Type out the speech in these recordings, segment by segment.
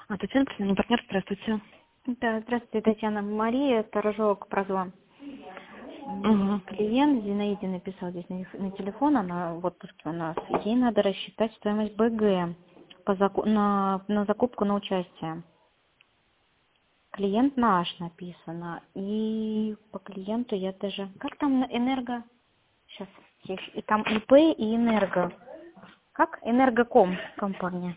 Татьяна, постоянный партнер, здравствуйте. Да, здравствуйте, Татьяна. Мария, сторожок, прозвон. Угу. Клиент Зинаиде написал здесь на телефон, она в отпуске у нас. Ей надо рассчитать стоимость БГ на закупку на участие. Клиент наш написано. И по клиенту я даже... Как там на энерго? Сейчас. И там ИП и энерго. Как? Энергоком компания.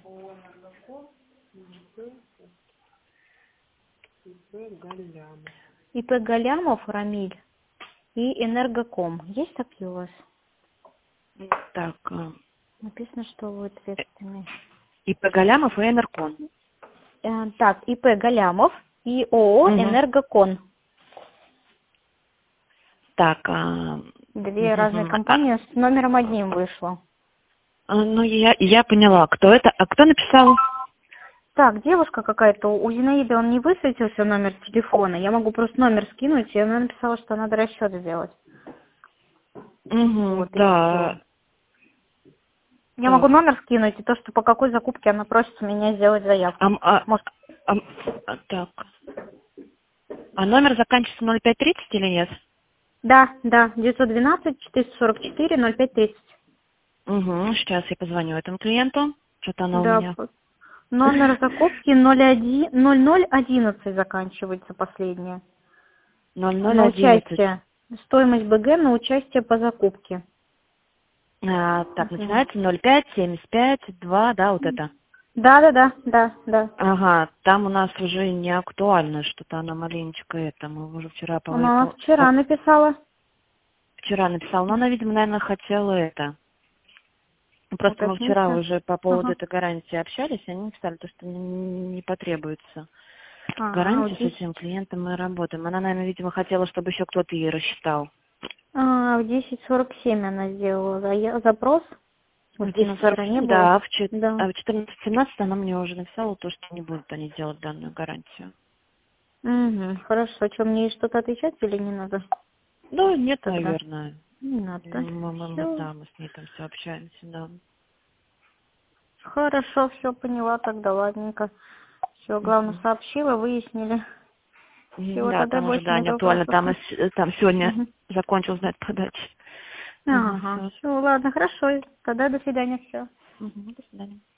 ИП Галямов Рамиль и Энергоком. Есть такие у вас? Так, Написано, что вы ответственны. ИП Галямов и Энеркон. Так, ИП Галямов и ООО Энергокон. Так, Две разные компании с номером одним вышло. ну я поняла, кто это, а кто написал? Так, девушка какая-то, у Зинаиды он не высветился номер телефона. Я могу просто номер скинуть, и она написала, что надо расчет сделать. Вот, Да. я могу номер скинуть, и то, что по какой закупке она просит меня сделать заявку. Может... Так. А номер заканчивается 0530 или нет? Да, 912-444-0530. Сейчас я позвоню этому клиенту. Что-то она у Да, меня. номер закупки 0011 заканчивается последняя. 0011. На участие. Стоимость БГ на участие по закупке. Так, начинается 0575-2, да, вот это? Да. Ага, там у нас уже не актуально, что-то она маленечко это, мы уже вчера Она вчера написала. Вчера написала, но она, видимо, наверное, хотела это. Просто мы вчера уже по поводу этой гарантии общались, и они написали, то, что не потребуется гарантии с этим клиентом мы работаем. Она, наверное, видимо, хотела, чтобы еще кто-то ей рассчитал. В 10:47 она сделала запрос. В 10:47, да, а в 14:17 она мне уже написала то, что не будут они делать данную гарантию. Хорошо. Что, мне что-то отвечать или не надо? Ну, нет, наверное. Не надо. Мы с ней там все общаемся, да. Хорошо, все поняла тогда, ладненько. Все, главное, сообщила, выяснили. Все, Да, тогда там уже, больше да, не не актуально, там сегодня закончил знать подачи. Ага, все, ладно, хорошо. Тогда до свидания, все. До свидания.